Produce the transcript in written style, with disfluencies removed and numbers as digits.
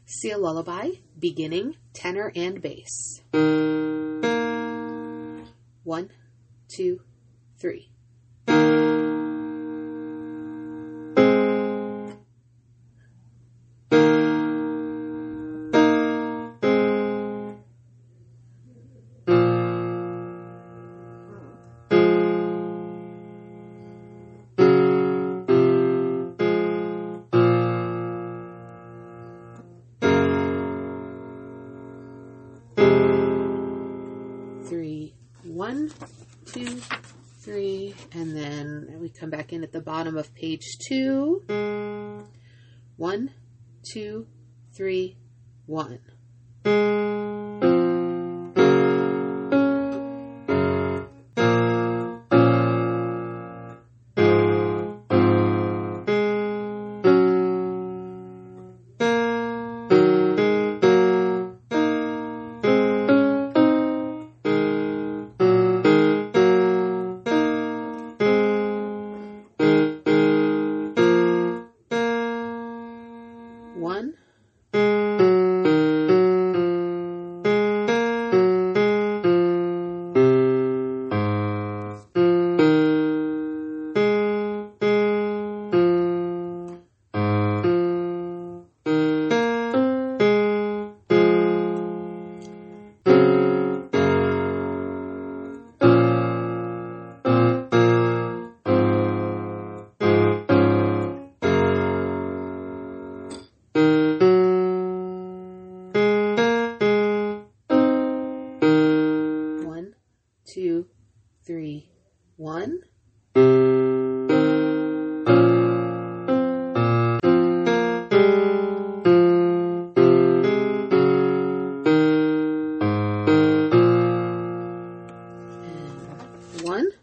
Seal Lullaby, beginning, tenor, and bass. 1, 2, 3. Three, 1, 2, 3, and then we come back in at the bottom of page 2. 1, 2, 3, 1. One, two, three, 1. And 1.